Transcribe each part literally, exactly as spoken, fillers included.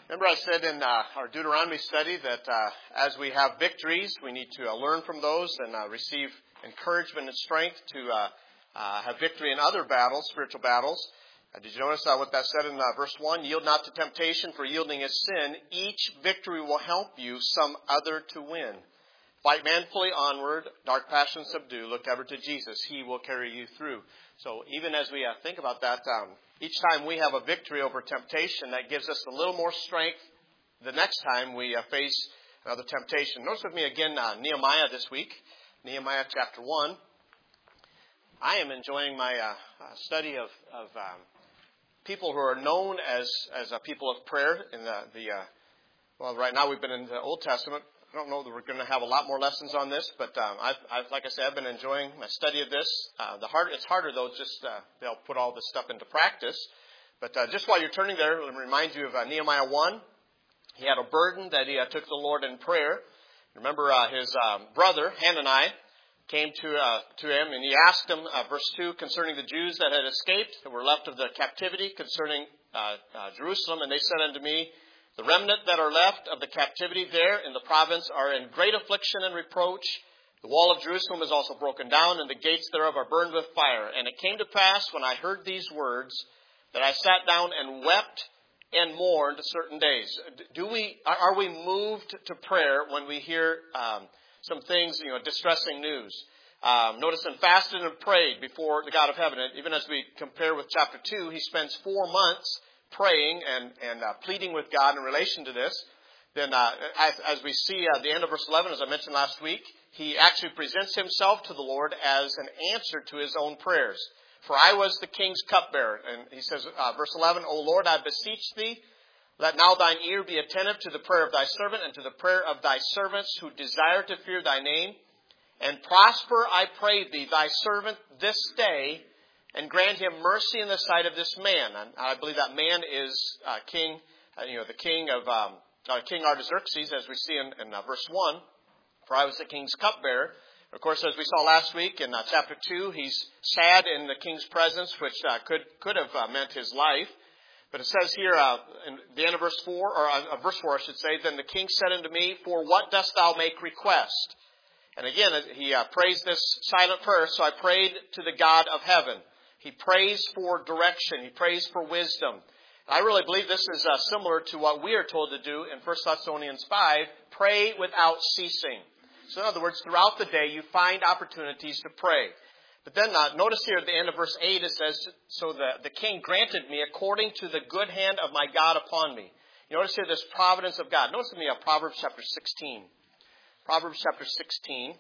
Remember I said in uh, our Deuteronomy study that uh, as we have victories, we need to uh, learn from those and uh, receive encouragement and strength to uh, uh, have victory in other battles, spiritual battles. Uh, did you notice uh, what that said in uh, verse one? Yield not to temptation, for yielding is sin. Each victory will help you some other to win. Fight manfully onward, dark passions subdue. Look ever to Jesus. He will carry you through. So even as we uh, think about that, um, each time we have a victory over temptation, that gives us a little more strength the next time we uh, face another temptation. Notice with me again uh, Nehemiah this week. Nehemiah chapter one. I am enjoying my uh, uh, study of, of um, people who are known as as a people of prayer. In the, the uh, well, right now we've been in the Old Testament. I don't know that we're going to have a lot more lessons on this, but um, I've, I've, like I said, I've been enjoying my study of this. Uh, the hard, it's harder though. Just uh, they'll put all this stuff into practice. But uh, just while you're turning there, let me remind you of uh, Nehemiah one. He had a burden that he uh, took the Lord in prayer. Remember, uh, his um, brother Hanani came to uh, to him, and he asked him, uh, verse two, concerning the Jews that had escaped, that were left of the captivity, concerning uh, uh, Jerusalem, and they said unto me, the remnant that are left of the captivity there in the province are in great affliction and reproach. The wall of Jerusalem is also broken down, and the gates thereof are burned with fire. And it came to pass, when I heard these words, that I sat down and wept and mourned certain days. Do we are we moved to prayer when we hear um, some things, you know, distressing news? Um, notice, and fasted and prayed before the God of heaven. And even as we compare with chapter two, he spends four months praying and, and uh, pleading with God in relation to this. Then uh, as, as we see at the end of verse eleven, as I mentioned last week, he actually presents himself to the Lord as an answer to his own prayers. For I was the king's cupbearer. And he says, uh, verse eleven, O Lord, I beseech thee, let now thine ear be attentive to the prayer of thy servant and to the prayer of thy servants who desire to fear thy name. And prosper, I pray thee, thy servant this day, and grant him mercy in the sight of this man. And I believe that man is uh, King, uh, you know, the king of um, uh, King Artaxerxes, as we see in, in uh, verse one. For I was the king's cupbearer. Of course, as we saw last week in uh, chapter two, he's sad in the king's presence, which uh, could could have uh, meant his life. But it says here uh, in the end of verse four, or uh, verse four, I should say, then the king said unto me, for what dost thou make request? And again, he uh, prays this silent prayer. So I prayed to the God of heaven. He prays for direction. He prays for wisdom. I really believe this is uh, similar to what we are told to do in First Thessalonians five, pray without ceasing. So in other words, throughout the day, you find opportunities to pray. But then uh, notice here at the end of verse eight, it says, so the, the king granted me according to the good hand of my God upon me. You notice here this providence of God. Notice with me uh, Proverbs chapter sixteen. Proverbs chapter sixteen.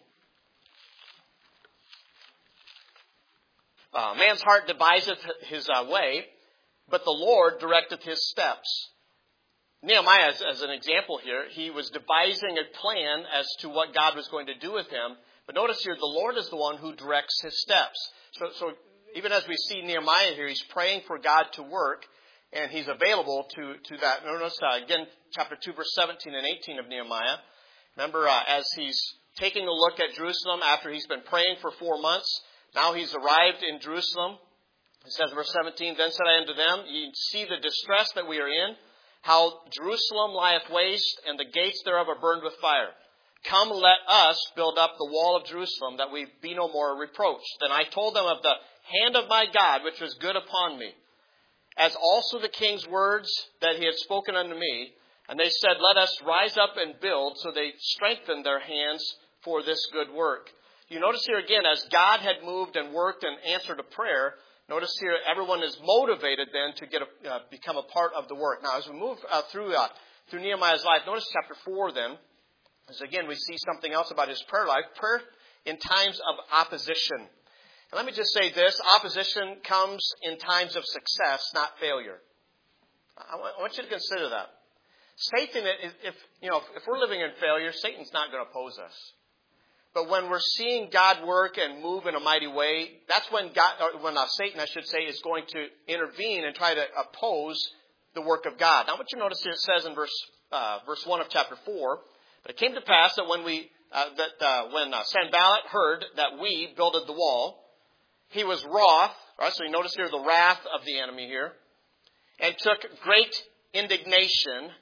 Uh, man's heart deviseth his uh, way, but the Lord directeth his steps. Nehemiah, as, as an example here, he was devising a plan as to what God was going to do with him. But notice here, the Lord is the one who directs his steps. So, so even as we see Nehemiah here, he's praying for God to work, and he's available to, to that. Notice uh, again, chapter two, verse seventeen and eighteen of Nehemiah. Remember, uh, as he's taking a look at Jerusalem after he's been praying for four months, now he's arrived in Jerusalem. It says, verse seventeen, then said I unto them, ye see the distress that we are in, how Jerusalem lieth waste, and the gates thereof are burned with fire. Come, let us build up the wall of Jerusalem, that we be no more reproached. Then I told them of the hand of my God, which was good upon me, as also the king's words that he had spoken unto me. And they said, let us rise up and build. So they strengthened their hands for this good work. You notice here again, as God had moved and worked and answered a prayer, notice here everyone is motivated then to get a, uh, become a part of the work. Now, as we move uh, through uh, through Nehemiah's life, notice chapter four then, as again we see something else about his prayer life, prayer in times of opposition. And let me just say this, opposition comes in times of success, not failure. I want, I want you to consider that. Satan, if you know, if we're living in failure, Satan's not going to oppose us. But when we're seeing God work and move in a mighty way, that's when God, or when uh, Satan, I should say, is going to intervene and try to oppose the work of God. Now, what you notice here, it says in verse uh, verse one of chapter four, but it came to pass that when we uh, that uh, when uh, Sanballat heard that we builded the wall, he was wroth. Right, so you notice here the wrath of the enemy here, and took great indignation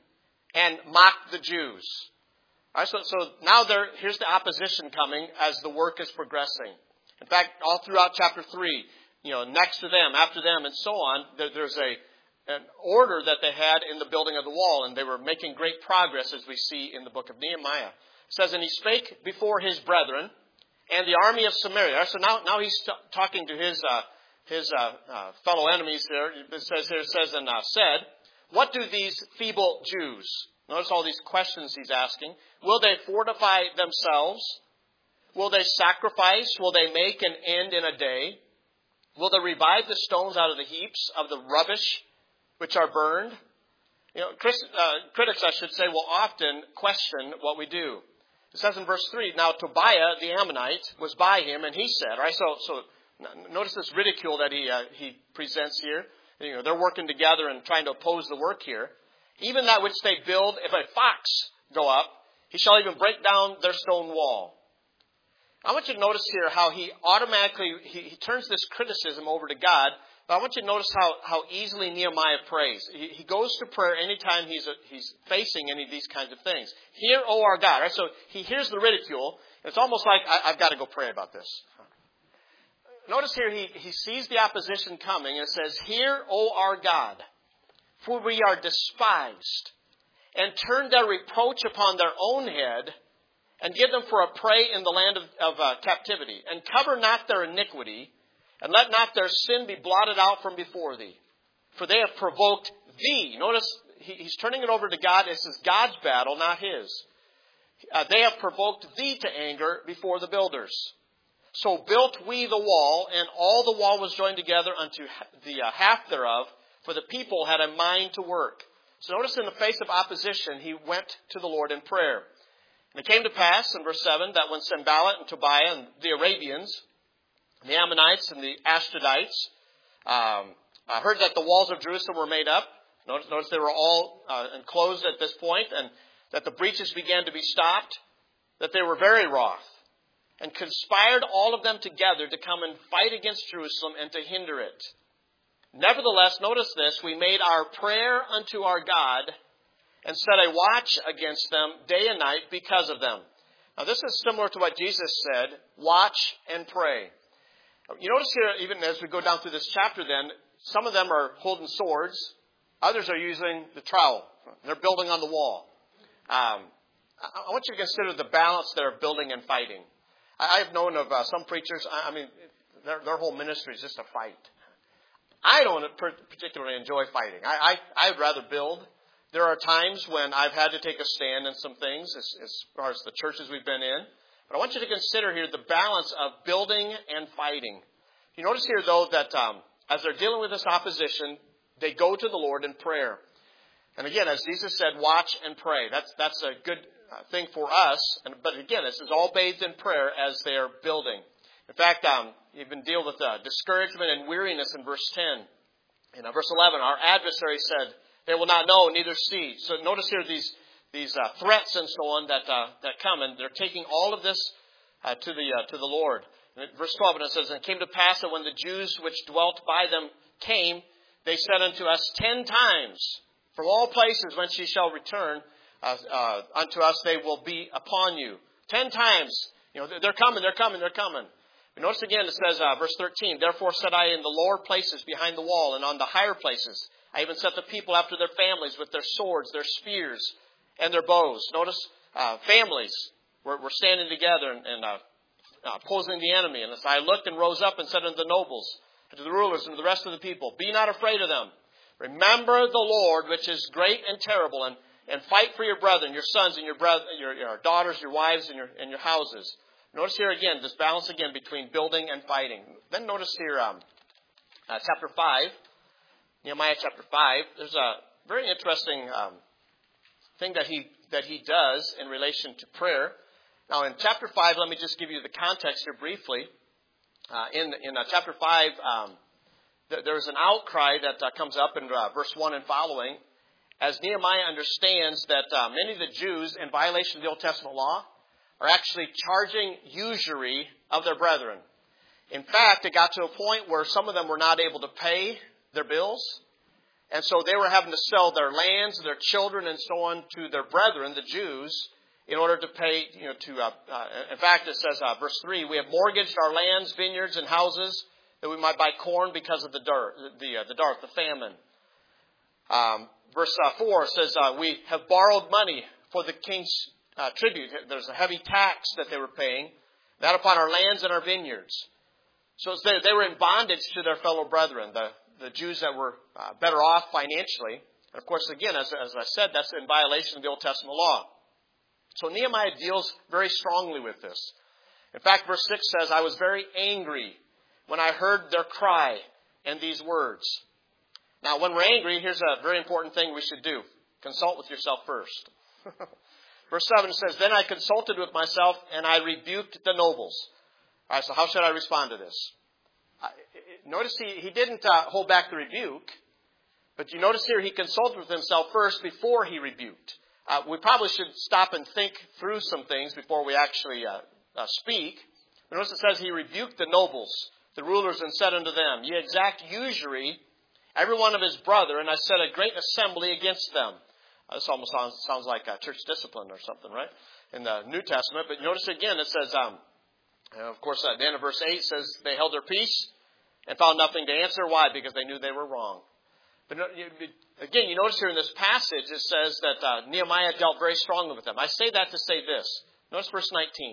and mocked the Jews. All right, so, so now there, here's the opposition coming as the work is progressing. In fact, all throughout chapter three, you know, next to them, after them, and so on, there, there's a an order that they had in the building of the wall, and they were making great progress, as we see in the book of Nehemiah. It says, and he spake before his brethren and the army of Samaria. So now, now he's t- talking to his uh, his uh, uh, fellow enemies there. It says here, it says, and uh, said, what do these feeble Jews? Notice all these questions he's asking. Will they fortify themselves? Will they sacrifice? Will they make an end in a day? Will they revive the stones out of the heaps of the rubbish which are burned? You know, Chris, uh, critics, I should say, will often question what we do. It says in verse three, now Tobiah the Ammonite was by him, and he said, right? So, so notice this ridicule that he uh, he presents here. You know, they're working together and trying to oppose the work here. Even that which they build, if a fox go up, he shall even break down their stone wall. I want you to notice here how he automatically, he, he turns this criticism over to God. But I want you to notice how, how easily Nehemiah prays. He, he goes to prayer anytime he's a, he's facing any of these kinds of things. Hear, O our God. Right? So he hears the ridicule. It's almost like, I, I've got to go pray about this. Notice here he, he sees the opposition coming and it says, hear, O our God, for we are despised, and turn their reproach upon their own head, and give them for a prey in the land of, of uh, captivity. And cover not their iniquity, and let not their sin be blotted out from before thee. For they have provoked thee. Notice he, he's turning it over to God. This is God's battle, not his. Uh, they have provoked thee to anger before the builders. So built we the wall, and all the wall was joined together unto the uh, half thereof, for the people had a mind to work. So notice in the face of opposition, he went to the Lord in prayer. And it came to pass, in verse seven, that when Sanballat and Tobiah and the Arabians, the Ammonites and the Ashdodites, um, uh, heard that the walls of Jerusalem were made up, notice, notice they were all uh, enclosed at this point, and that the breaches began to be stopped, that they were very wroth, and conspired all of them together to come and fight against Jerusalem and to hinder it. Nevertheless, notice this, we made our prayer unto our God, and set a watch against them day and night because of them. Now this is similar to what Jesus said, watch and pray. You notice here, even as we go down through this chapter then, some of them are holding swords, others are using the trowel. They're building on the wall. Um, I want you to consider the balance there of building and fighting. I have known of uh, some preachers, I mean, their, their whole ministry is just a fight. I don't particularly enjoy fighting. I, I, I'd rather build. There are times when I've had to take a stand in some things as, as far as the churches we've been in. But I want you to consider here the balance of building and fighting. You notice here, though, that um, as they're dealing with this opposition, they go to the Lord in prayer. And again, as Jesus said, watch and pray. That's that's a good thing for us. And, but again, this is all bathed in prayer as they are building. In fact, um, you even deal with uh, discouragement and weariness in verse ten. In uh, verse eleven, our adversary said, they will not know, neither see. So notice here these these uh, threats and so on that uh, that come, and they're taking all of this uh, to the uh, to the Lord. And verse twelve, and it says, and it came to pass that when the Jews which dwelt by them came, they said unto us ten times, from all places whence ye shall return uh, uh, unto us, they will be upon you. Ten times, you know, they're coming, they're coming, they're coming. But notice again, it says, uh, verse thirteen, therefore said I in the lower places behind the wall, and on the higher places, I even set the people after their families with their swords, their spears, and their bows. Notice uh, families were, were standing together and, and uh, uh, opposing the enemy. And as I looked and rose up and said unto the nobles, and to the rulers, and to the rest of the people, be not afraid of them. Remember the Lord, which is great and terrible, and, and fight for your brethren, your sons, and your, brother, your, your daughters, your wives, and your, and your houses. Notice here again, this balance again between building and fighting. Then notice here, um, uh, chapter five. Nehemiah chapter five, there's a very interesting um, thing that he that he does in relation to prayer. Now, in chapter five, let me just give you the context here briefly. Uh, in in uh, chapter five, um, th- there's an outcry that uh, comes up in uh, verse one and following, as Nehemiah understands that uh, many of the Jews, in violation of the Old Testament law, are actually charging usury of their brethren. In fact, it got to a point where some of them were not able to pay their bills. And so they were having to sell their lands, their children, and so on to their brethren, the Jews, in order to pay, you know, to, uh, uh, in fact, it says, uh, verse three, we have mortgaged our lands, vineyards, and houses that we might buy corn because of the dirt, the, uh, the drought, the famine. Um, verse uh, four says, uh, we have borrowed money for the king's uh, tribute. There's a heavy tax that they were paying, that upon our lands and our vineyards. So they, they were in bondage to their fellow brethren, the, the Jews that were uh, better off financially. And of course, again, as, as I said, that's in violation of the Old Testament law. So Nehemiah deals very strongly with this. In fact, verse six says, I was very angry when I heard their cry and these words. Now, when we're angry, here's a very important thing we should do. Consult with yourself first. Verse seven says, then I consulted with myself and I rebuked the nobles. All right, so how should I respond to this? Uh, notice he, he didn't uh, hold back the rebuke, but you notice here he consulted with himself first before he rebuked. Uh, we probably should stop and think through some things before we actually uh, uh, speak. But notice it says he rebuked the nobles, the rulers, and said unto them, ye exact usury, every one of his brother, and I set a great assembly against them. Uh, this almost sounds, sounds like uh, church discipline or something, right? In the New Testament. But notice again, it says, um, uh, of course, at the end of verse eight says, they held their peace and found nothing to answer. Why? Because they knew they were wrong. But again, you notice here in this passage, it says that uh, Nehemiah dealt very strongly with them. I say that to say this. Notice verse nineteen.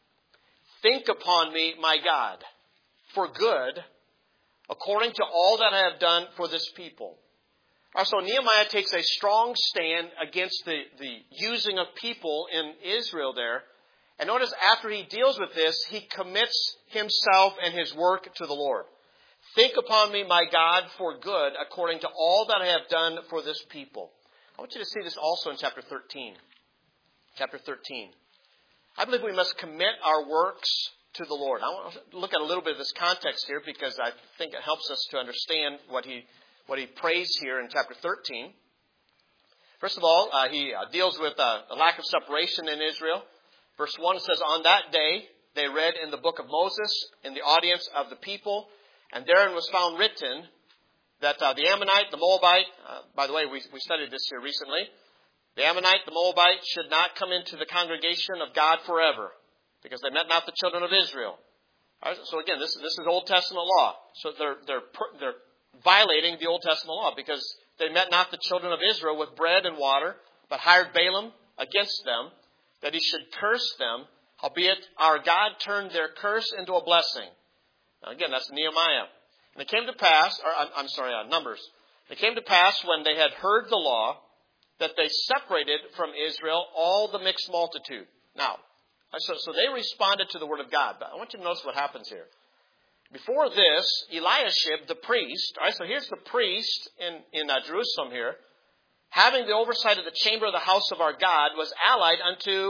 Think upon me, my God, for good, according to all that I have done for this people. Right, so Nehemiah takes a strong stand against the, the using of people in Israel there. And notice after he deals with this, he commits himself and his work to the Lord. Think upon me, my God, for good, according to all that I have done for this people. I want you to see this also in chapter thirteen. Chapter thirteen. I believe we must commit our works to the Lord. I want to look at a little bit of this context here because I think it helps us to understand what he what he prays here in chapter thirteen. First of all, uh, he uh, deals with uh, the lack of separation in Israel. Verse one says, on that day they read in the book of Moses in the audience of the people, and therein was found written that uh, the Ammonite, the Moabite, uh, by the way, we, we studied this here recently, the Ammonite, the Moabite should not come into the congregation of God forever, because they met not the children of Israel. All right, so again, this, this is Old Testament law. So they're, they're, they're violating the Old Testament law, because they met not the children of Israel with bread and water, but hired Balaam against them, that he should curse them, howbeit our God turned their curse into a blessing. Now again, that's Nehemiah. And it came to pass, or I'm, I'm sorry, uh, Numbers. It came to pass when they had heard the law that they separated from Israel all the mixed multitude. Now, so, so they responded to the word of God. But I want you to notice what happens here. Before this, Eliashib, the priest, all right, so here's the priest in, in uh, Jerusalem here, having the oversight of the chamber of the house of our God, was allied unto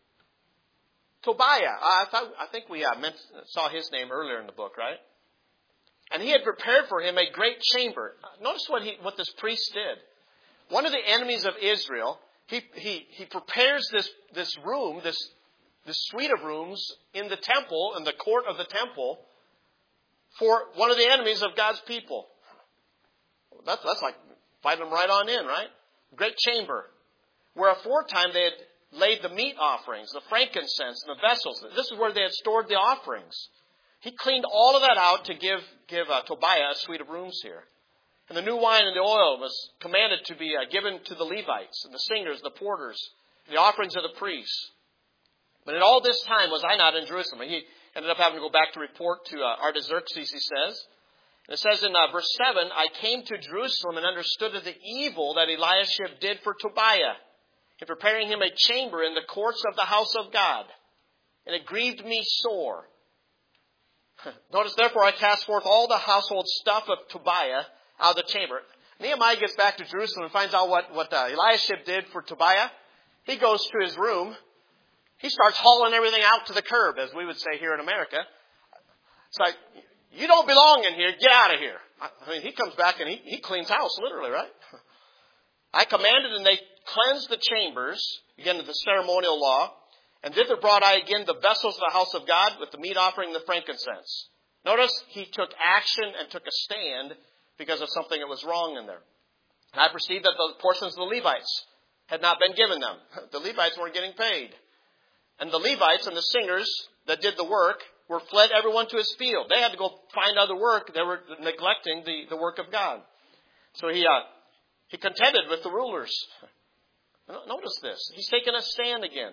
Tobiah. I, thought, I think we uh, meant, saw his name earlier in the book, right? And he had prepared for him a great chamber. Notice what he, what this priest did. One of the enemies of Israel, he he, he prepares this, this room, this, this suite of rooms in the temple, in the court of the temple, for one of the enemies of God's people. That's, that's like fighting them right on in, right? Great chamber. Where aforetime they had laid the meat offerings, the frankincense, and the vessels. This is where they had stored the offerings. He cleaned all of that out to give, give uh, Tobiah a suite of rooms here. And the new wine and the oil was commanded to be uh, given to the Levites, and the singers, the porters, the offerings of the priests. But in all this time was I not in Jerusalem. He ended up having to go back to report to uh, Artaxerxes, he says. And it says in uh, verse seven, I came to Jerusalem and understood of the evil that Eliashib did for Tobiah, in preparing him a chamber in the courts of the house of God. And it grieved me sore. Notice, therefore, I cast forth all the household stuff of Tobiah out of the chamber. Nehemiah gets back to Jerusalem and finds out what, what uh, Eliashib did for Tobiah. He goes to his room. He starts hauling everything out to the curb, as we would say here in America. It's like, you don't belong in here. Get out of here. I mean, he comes back and he, he cleans house, literally, right? I commanded, and they cleansed the chambers, again, of the ceremonial law. And thither brought I again the vessels of the house of God with the meat offering and the frankincense. Notice he took action and took a stand because of something that was wrong in there. And I perceived that the portions of the Levites had not been given them. The Levites weren't getting paid. And the Levites and the singers that did the work were fled everyone to his field. They had to go find other work. They were neglecting the, the work of God. So he uh, he contended with the rulers. Notice this. He's taken a stand again.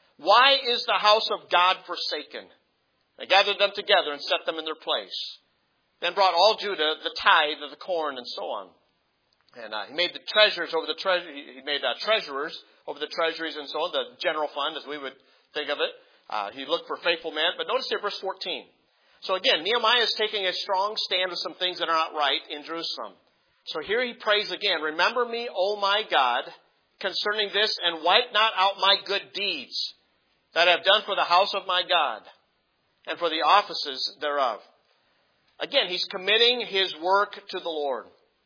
Why is the house of God forsaken? They gathered them together and set them in their place. Then brought all Judah the tithe of the corn and so on. And uh, he made the treasures over the treasure. He made uh, treasurers over the treasuries and so on, the general fund, as we would think of it. Uh, he looked for faithful men. But notice here, verse fourteen. So again, Nehemiah is taking a strong stand with some things that are not right in Jerusalem. So here he prays again, remember me, O my God, concerning this, and wipe not out my good deeds that I have done for the house of my God and for the offices thereof. Again, he's committing his work to the Lord.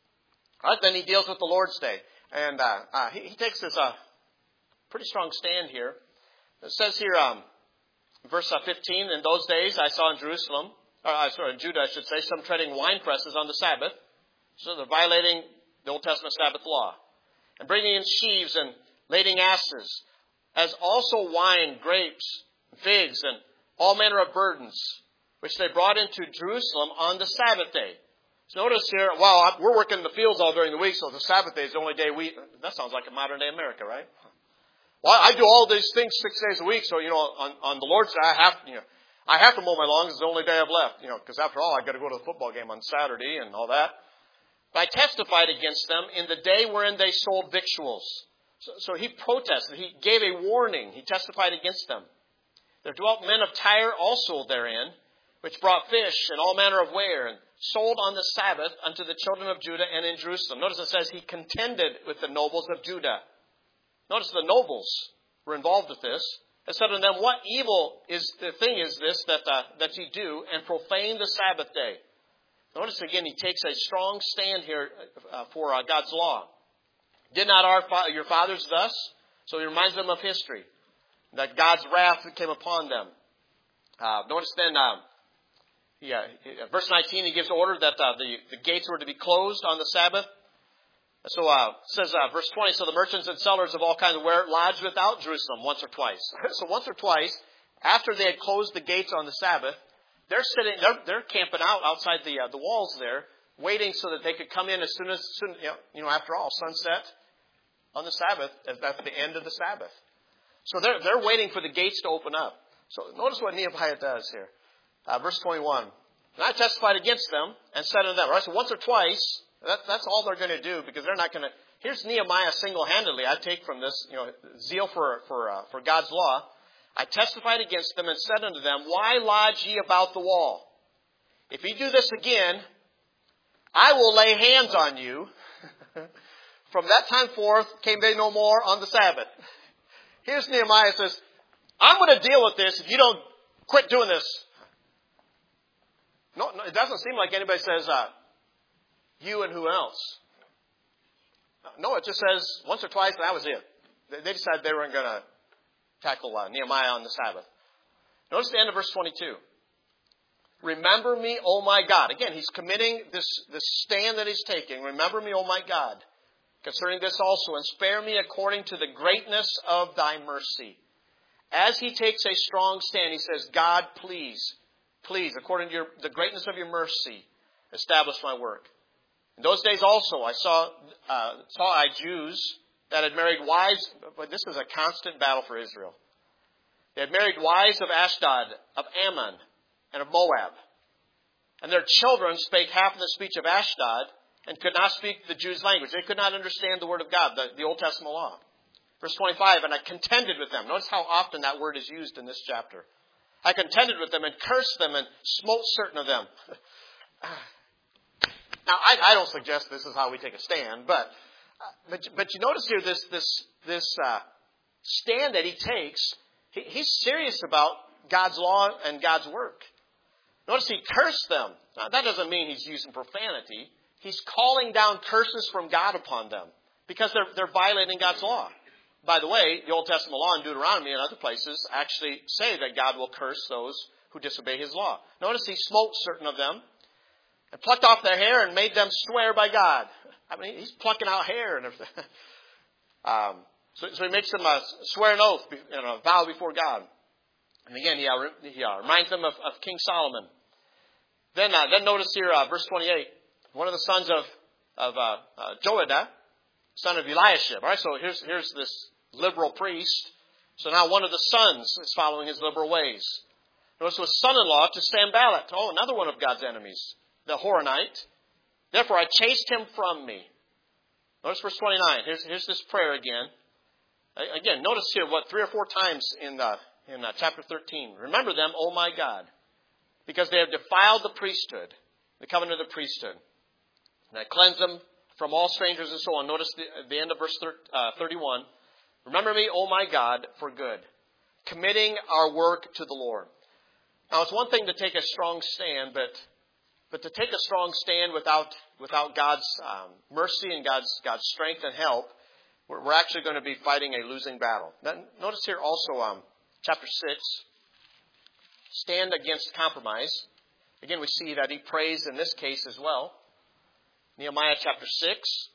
All right, then he deals with the Lord's Day. And uh, uh, he, he takes this uh, pretty strong stand here. It says here, um, verse fifteen, in those days I saw in Jerusalem, or uh, sorry, in Judah I should say, some treading wine presses on the Sabbath. So they're violating the Old Testament Sabbath law. And bringing in sheaves and lading asses, as also wine, grapes, figs, and all manner of burdens, which they brought into Jerusalem on the Sabbath day. So notice here, well, we're working in the fields all during the week, so the Sabbath day is the only day we... That sounds like a modern day America, right? Well, I do all these things six days a week, so, you know, on, on the Lord's Day, I have, you know, I have to mow my lawns. It's the only day I've left, you know, because after all, I've got to go to the football game on Saturday and all that. But I testified against them in the day wherein they sold victuals. So, so he protested. He gave a warning. He testified against them. There dwelt men of Tyre also therein, which brought fish and all manner of ware, and sold on the Sabbath unto the children of Judah and in Jerusalem. Notice it says he contended with the nobles of Judah. Notice the nobles were involved with this. It said unto them, what evil is the thing is this that uh, that ye do, and profane the Sabbath day? Notice again, he takes a strong stand here uh, for uh, God's law. Did not our fa- your fathers thus? So he reminds them of history, that God's wrath came upon them. Uh, notice then, uh, yeah, verse nineteen, he gives order that uh, the, the gates were to be closed on the Sabbath. So uh, it says, uh, verse twenty, so the merchants and sellers of all kinds of ware lodged without Jerusalem once or twice. So once or twice, after they had closed the gates on the Sabbath, they're sitting, they're, they're camping out outside the uh, the walls there, waiting so that they could come in as soon as, soon, you, know, you know, after all, sunset on the Sabbath, at the end of the Sabbath. So they're they're waiting for the gates to open up. So notice what Nehemiah does here. Uh, verse twenty-one. And I testified against them and said unto them, all right, so once or twice, that, that's all they're going to do, because they're not going to. Here's Nehemiah single-handedly. I take from this, you know, zeal for for uh, for God's law. I testified against them and said unto them, why lodge ye about the wall? If ye do this again, I will lay hands on you. From that time forth came they no more on the Sabbath. Here's Nehemiah says, I'm going to deal with this if you don't quit doing this. No, no, it doesn't seem like anybody says, uh, you and who else. No, it just says once or twice, and that was it. They, they decided they weren't going to tackle uh, Nehemiah on the Sabbath. Notice the end of verse twenty-two. Remember me, O my God. Again, he's committing this, this stand that he's taking. Remember me, O my God, concerning this also, and spare me according to the greatness of thy mercy. As he takes a strong stand, he says, God, please, please, according to your, the greatness of your mercy, establish my work. In those days also, I saw, uh, saw I Jews that had married wives, but this is a constant battle for Israel. They had married wives of Ashdod, of Ammon, and of Moab. And their children spake half of the speech of Ashdod and could not speak the Jews' language. They could not understand the word of God, the, the Old Testament law. Verse twenty-five, and I contended with them. Notice how often that word is used in this chapter. I contended with them and cursed them and smote certain of them. Now, I, I don't suggest this is how we take a stand, but but, but you notice here this this this uh, stand that he takes. He, he's serious about God's law and God's work. Notice he cursed them. Now, that doesn't mean he's using profanity. He's calling down curses from God upon them because they're they're violating God's law. By the way, the Old Testament law in Deuteronomy and other places actually say that God will curse those who disobey his law. Notice he smote certain of them and plucked off their hair and made them swear by God. I mean, he's plucking out hair and everything. um, so, so he makes them uh, swear an oath, you know, a vow before God. And again, he, uh, he uh, reminds them of, of King Solomon. Then, uh, then notice here, uh, verse twenty-eight. One of the sons of of uh, uh, Joiada, son of Eliashib. All right, so here's here's this liberal priest. So now one of the sons is following his liberal ways. Notice was son-in-law to Sanballat. Oh, another one of God's enemies, the Horonite. Therefore, I chased him from me. Notice verse twenty-nine. Here's here's this prayer again. Again, notice here what three or four times in the in uh, chapter thirteen. Remember them, O my God, because they have defiled the priesthood, the covenant of the priesthood. And I cleanse them from all strangers and so on. Notice the, the end of verse thirty-one. Remember me, O my God, for good, committing our work to the Lord. Now, it's one thing to take a strong stand, but but to take a strong stand without without God's um, mercy and God's God's strength and help, we're, we're actually going to be fighting a losing battle. Now, notice here also, um, chapter six, stand against compromise. Again, we see that he prays in this case as well. Nehemiah chapter six.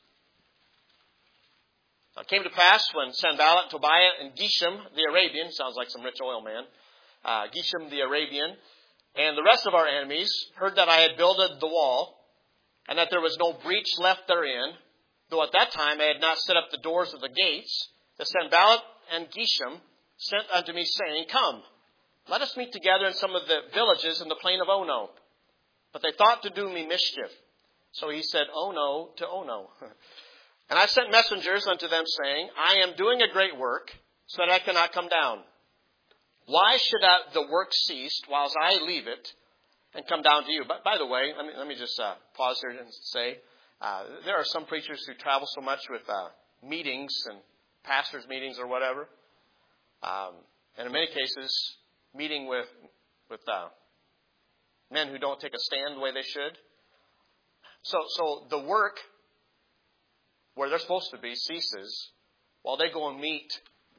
Now, it came to pass when Sanballat, Tobiah, and Geshem the Arabian, sounds like some rich oil man, uh, Geshem the Arabian, and the rest of our enemies heard that I had builded the wall, and that there was no breach left therein, though at that time I had not set up the doors of the gates, that Sanballat and Geshem sent unto me, saying, Come, let us meet together in some of the villages in the plain of Ono. But they thought to do me mischief. So he said, Ono to Ono. And I sent messengers unto them, saying, I am doing a great work, so that I cannot come down. Why should I, the work cease, whilst I leave it, and come down to you? But by the way, let me, let me just uh, pause here and say, uh, there are some preachers who travel so much with uh, meetings and pastors' meetings or whatever. Um, and in many cases, meeting with with uh, men who don't take a stand the way they should. So, so the work where they're supposed to be ceases while they go and meet.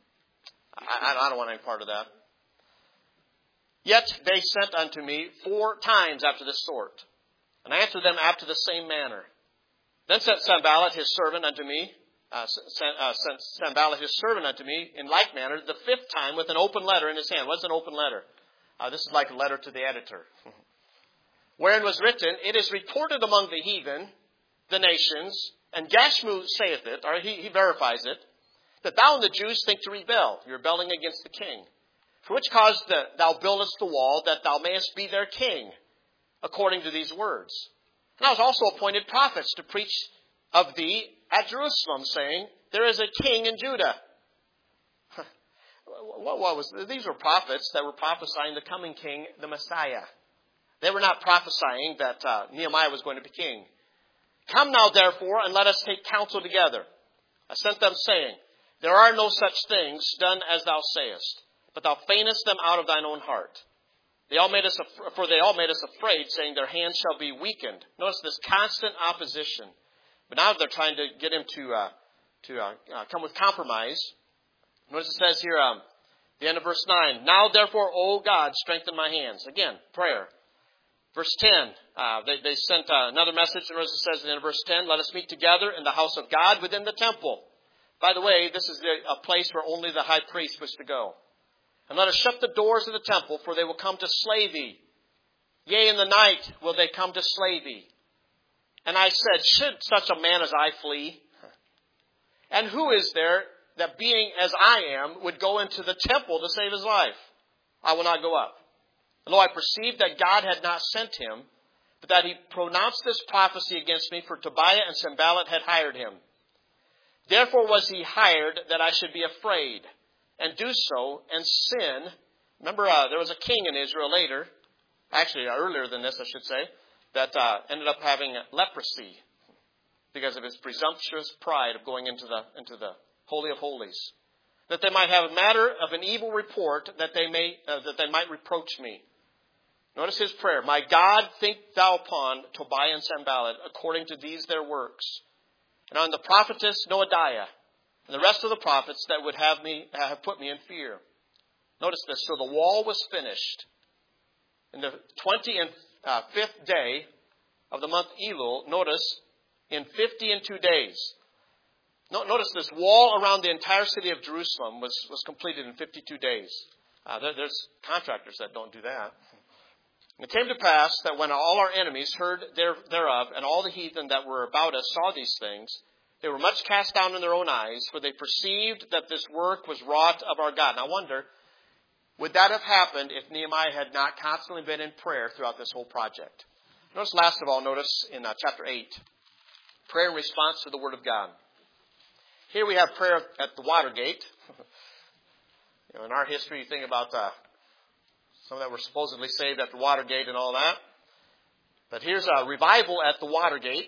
I, I don't want any part of that. Yet they sent unto me four times after this sort, and I answered them after the same manner. Then sent Sanballat his servant unto me, uh, sent, uh, sent Sanballat his servant unto me in like manner the fifth time with an open letter in his hand. What's an open letter? Uh, this is like a letter to the editor. Wherein was written, It is reported among the heathen, the nations, and Gashmu saith it, or he, he verifies it, that thou and the Jews think to rebel. You're rebelling against the king. For which cause the, thou buildest the wall, that thou mayest be their king, according to these words. And I was also appointed prophets to preach of thee at Jerusalem, saying, There is a king in Judah. What, what was these were prophets that were prophesying the coming king, the Messiah. They were not prophesying that uh, Nehemiah was going to be king. Come now, therefore, and let us take counsel together. I sent them, saying, There are no such things done as thou sayest, but thou feignest them out of thine own heart. They all made us, af- for they all made us afraid, saying, Their hands shall be weakened. Notice this constant opposition. But now they're trying to get him to uh, to uh, uh, come with compromise. Notice it says here, um, the end of verse nine. Now, therefore, O God, strengthen my hands. Again, prayer. Verse ten, uh, they, they sent uh, another message, and as it says at the end of verse ten, let us meet together in the house of God within the temple. By the way, this is the, a place where only the high priest was to go. And let us shut the doors of the temple, for they will come to slay thee. Yea, in the night will they come to slay thee. And I said, should such a man as I flee? And who is there that being as I am would go into the temple to save his life? I will not go up. And lo, I perceived that God had not sent him, but that he pronounced this prophecy against me, for Tobiah and Sanballat had hired him. Therefore was he hired, that I should be afraid, and do so, and sin. Remember, uh, there was a king in Israel later, actually uh, earlier than this, I should say, that uh, ended up having leprosy because of his presumptuous pride of going into the into the Holy of Holies. That they might have a matter of an evil report, that they may uh, that they might reproach me. Notice his prayer. My God, think thou upon Tobiah and Sanballat according to these their works, and on the prophetess Noadiah, and the rest of the prophets that would have me have put me in fear. Notice this. So the wall was finished in the twentieth and fifth day of the month Elul. Notice in fifty and two days. Notice this wall around the entire city of Jerusalem was, was completed in fifty-two days. Uh, there, there's contractors that don't do that. And it came to pass that when all our enemies heard there, thereof, and all the heathen that were about us saw these things, they were much cast down in their own eyes, for they perceived that this work was wrought of our God. And I wonder, would that have happened if Nehemiah had not constantly been in prayer throughout this whole project? Notice, last of all, notice in uh, chapter eight, prayer in response to the Word of God. Here we have prayer at the Watergate. You know, in our history, you think about uh, some that were supposedly saved after Watergate and all that. But here's a revival at the Watergate.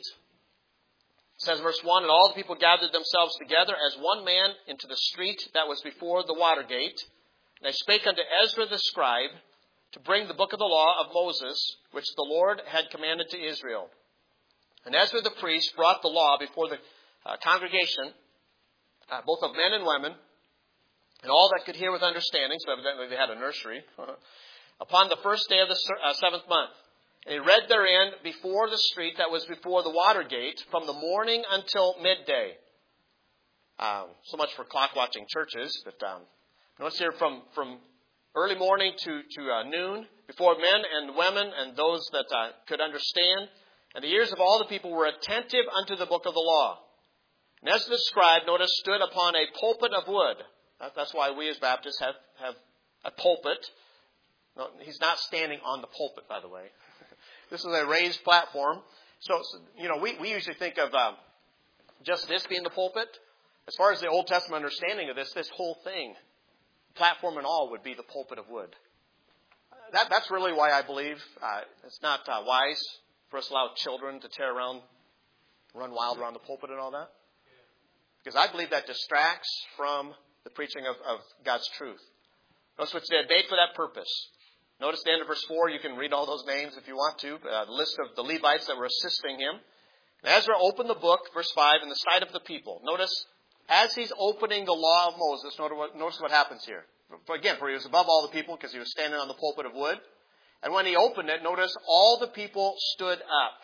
It says, verse one, and all the people gathered themselves together as one man into the street that was before the Watergate. And they spake unto Ezra the scribe to bring the book of the law of Moses, which the Lord had commanded to Israel. And Ezra the priest brought the law before the uh, congregation, uh, both of men and women, and all that could hear with understanding, so evidently they had a nursery, upon the first day of the uh, seventh month. And he read therein before the street that was before the Watergate from the morning until midday. Um, so much for clock-watching churches. But um, notice here from, from early morning to, to uh, noon, before men and women and those that uh, could understand. And the ears of all the people were attentive unto the book of the law. And as the scribe, notice, stood upon a pulpit of wood. That's why we as Baptists have, have a pulpit. No, he's not standing on the pulpit, by the way. This is a raised platform. So, you know, we, we usually think of um, just this being the pulpit. As far as the Old Testament understanding of this, this whole thing, platform and all, would be the pulpit of wood. That, that's really why I believe uh, it's not uh, wise for us to allow children to tear around, run wild around the pulpit and all that. Because I believe that distracts from the preaching of, of God's truth. Notice what they made for that purpose. Notice the end of verse four. You can read all those names if you want to. Uh, the list of the Levites that were assisting him. And Ezra opened the book, verse five, in the sight of the people. Notice, as he's opening the law of Moses, notice what, notice what happens here. For, again, for he was above all the people because he was standing on the pulpit of wood. And when he opened it, notice all the people stood up.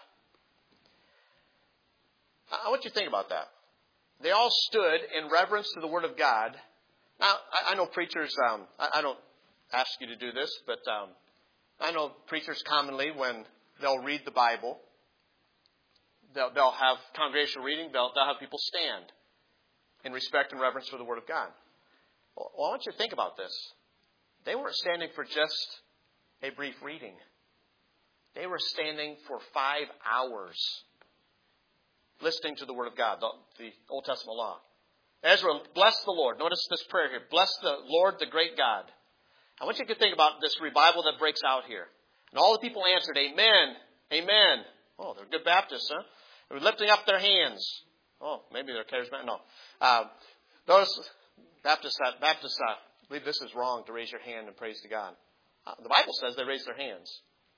I want you to think about that. They all stood in reverence to the Word of God. Now, I, I know preachers, um, I, I don't ask you to do this, but um, I know preachers commonly, when they'll read the Bible, they'll, they'll have congregational reading, they'll, they'll have people stand in respect and reverence for the Word of God. Well, I want you to think about this. They weren't standing for just a brief reading. They were standing for five hours listening to the Word of God, the, the Old Testament law. Ezra, bless the Lord. Notice this prayer here. Bless the Lord, the great God. I want you to think about this revival that breaks out here. And all the people answered, Amen, Amen. Oh, they're good Baptists, huh? They were lifting up their hands. Oh, maybe they're charismatic. No. Uh, notice, Baptists, uh, Baptists uh, believe this is wrong to raise your hand and praise to God. Uh, the Bible says they raise their hands.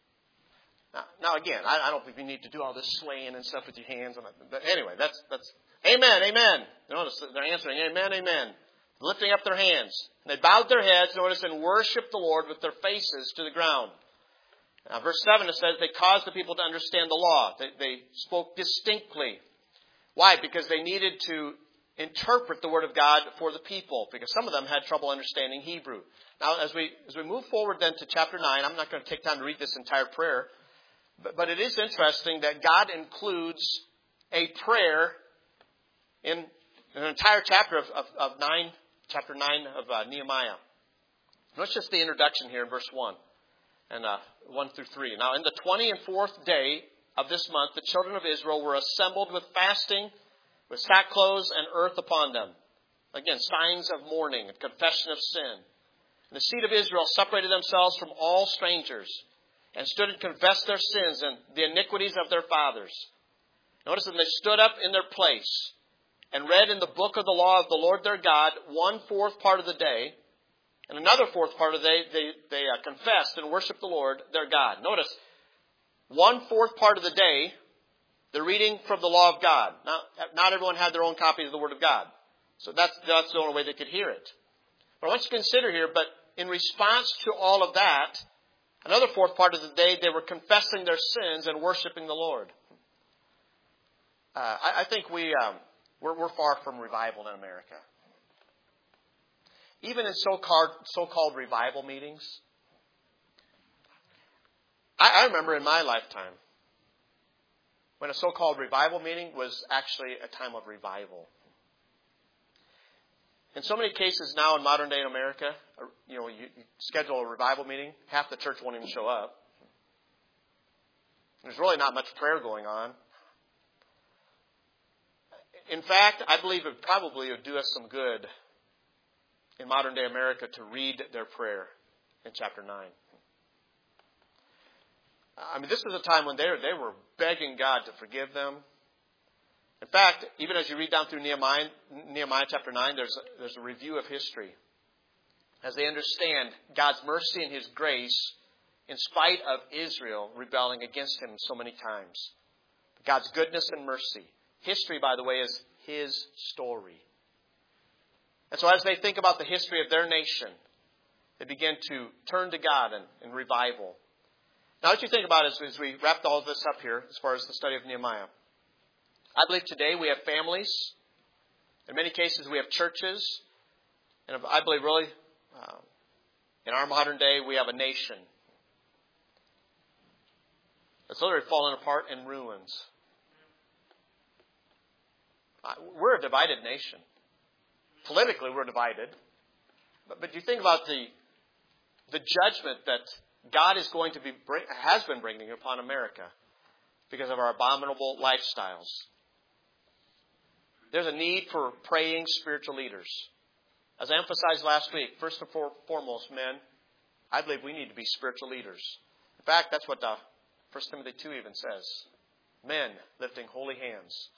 Now, now again, I, I don't think you need to do all this swaying and stuff with your hands. But anyway, that's that's Amen, Amen. Notice they're answering Amen, Amen, lifting up their hands. And they bowed their heads, notice, and worshiped the Lord with their faces to the ground. Now, verse seven, it says they caused the people to understand the law. They, they spoke distinctly. Why? Because they needed to interpret the Word of God for the people, because some of them had trouble understanding Hebrew. Now, as we as we move forward then to chapter nine, I'm not going to take time to read this entire prayer. But, but it is interesting that God includes a prayer in an entire chapter of, of, of nine, chapter nine of uh, Nehemiah. Notice just the introduction here in verse one and uh, one through three. Now, in the twenty and fourth day of this month, the children of Israel were assembled with fasting, with sackcloth and earth upon them. Again, signs of mourning and confession of sin. And the seed of Israel separated themselves from all strangers, and stood and confessed their sins and the iniquities of their fathers. Notice that they stood up in their place and read in the book of the law of the Lord their God one fourth part of the day, and another fourth part of the day they, they uh, confessed and worshiped the Lord their God. Notice, one fourth part of the day, they're reading from the law of God. Now, not everyone had their own copy of the Word of God, so that's, that's the only way they could hear it. But I want you to consider here, but in response to all of that, another fourth part of the day, they were confessing their sins and worshiping the Lord. Uh, I, I think we, um, we're, we're far from revival in America. Even in so-called, so-called revival meetings. I, I remember in my lifetime when a so-called revival meeting was actually a time of revival. In so many cases now in modern day America, you know, you, you schedule a revival meeting, half the church won't even show up. There's really not much prayer going on. In fact, I believe it probably would do us some good in modern day America to read their prayer in chapter nine. I mean, this was a time when they were, they were begging God to forgive them. In fact, even as you read down through Nehemiah, Nehemiah chapter nine, there's a, there's a review of history. As they understand God's mercy and His grace in spite of Israel rebelling against Him so many times. God's goodness and mercy. History, by the way, is His story. And so as they think about the history of their nation, they begin to turn to God in, in revival. Now, what you think about as, as we wrap all of this up here, as far as the study of Nehemiah, I believe today we have families. In many cases, we have churches. And I believe really, uh, in our modern day, we have a nation that's literally fallen apart in ruins. Uh, we're a divided nation. Politically, we're divided. But, but you think about the, the judgment that God is going to be, has been bringing upon America because of our abominable lifestyles. There's a need for praying spiritual leaders. As I emphasized last week, first and foremost, men, I believe we need to be spiritual leaders. In fact, that's what the First Timothy two even says. Men lifting holy hands.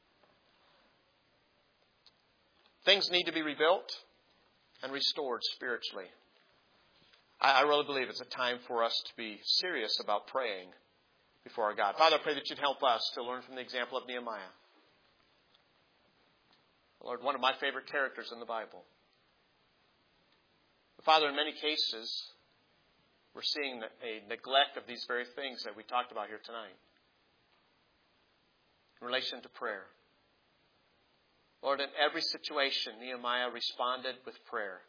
Things need to be rebuilt and restored spiritually. I, I really believe it's a time for us to be serious about praying before our God. Father, I pray that you'd help us to learn from the example of Nehemiah. Lord, one of my favorite characters in the Bible. But Father, in many cases, we're seeing a neglect of these very things that we talked about here tonight in relation to prayer. Lord, in every situation, Nehemiah responded with prayer.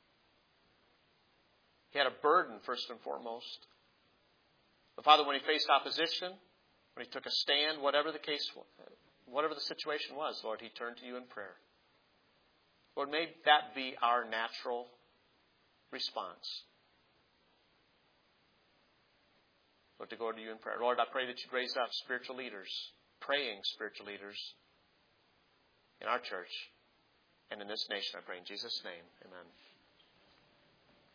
He had a burden, first and foremost. But Father, when he faced opposition, when he took a stand, whatever the case was, whatever the situation was, Lord, he turned to you in prayer. Lord, may that be our natural response. Lord, to go to you in prayer. Lord, I pray that you'd raise up spiritual leaders, praying spiritual leaders in our church and in this nation. I pray in Jesus' name. Amen.